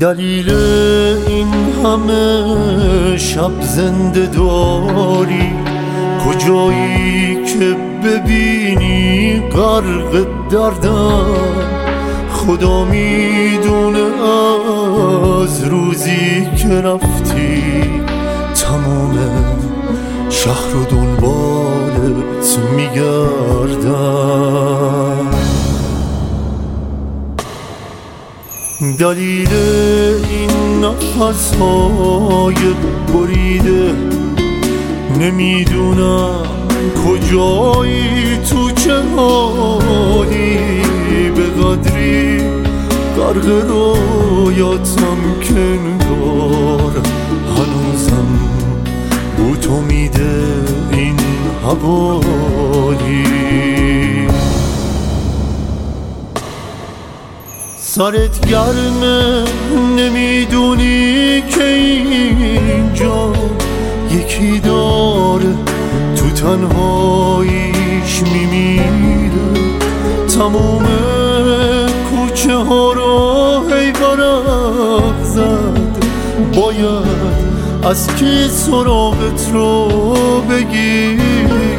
دلیل این همه شب زنده داری کجایی که ببینی غرق دردم خدا میدونه از روزی که رفتی تمام شهر رو دنبالت میگردم. دلیل این نفس‌های بریده نمیدونم کجایی تو چه حالی به قدری غرق رویاتم که انگار هنوزم بو تو میده این حوالی. سرت گرمه نمیدونی که اینجا یکی داره تو تنهاییش میمیره تموم کوچه ها رو هی ورق زد باید از کی سراغت رو بگیره.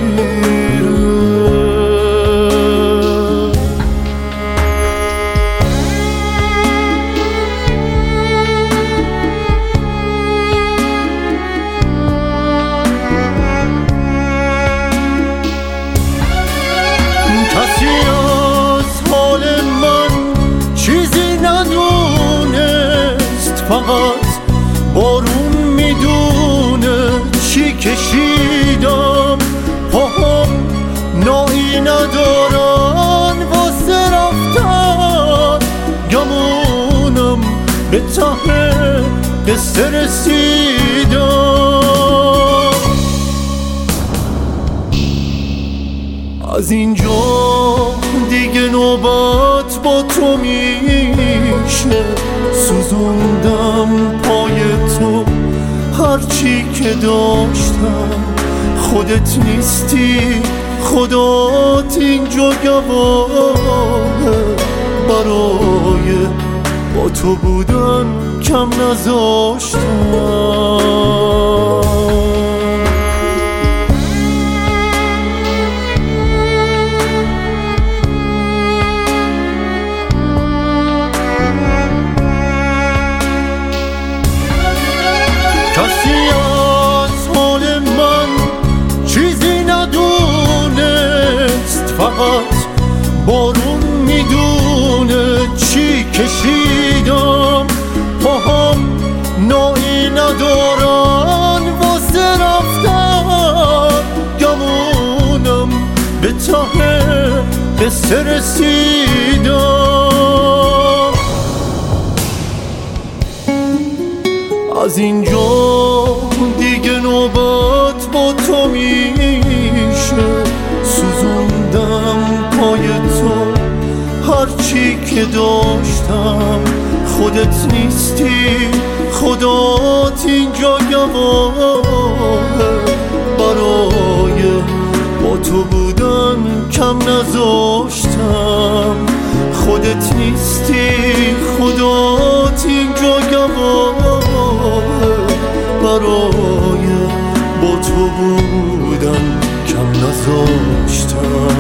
کسی از حال من چیزی ندونست فقط بارون میدونه چی کشیدم پاهم نایی ندارن واسه رفتن گمونم به ته قصه رسیدم. از اینجا دیگه نوبت با تو میشه سوزوندم پای تو هرچی که داشتم خودت نیستی خدات اینجا گواهه برای با تو بودن کم نذاشتم. کسی از حال من چیزی ندونست فقط بارون میدونه چی کشیدم پاهم نایی ندارن واسه رفتن گمونم به ته قصه رسیدم. از اینجا دیگه نوبت با تو میشه سوزوندم پای تو هرچی که داشتم خودت نیستی خدات اینجا گواهه برای با تو بودن کم نذاشتم. خودت نیستی خدات اینجا گواهه برای با تو بودن کم نذاشتم.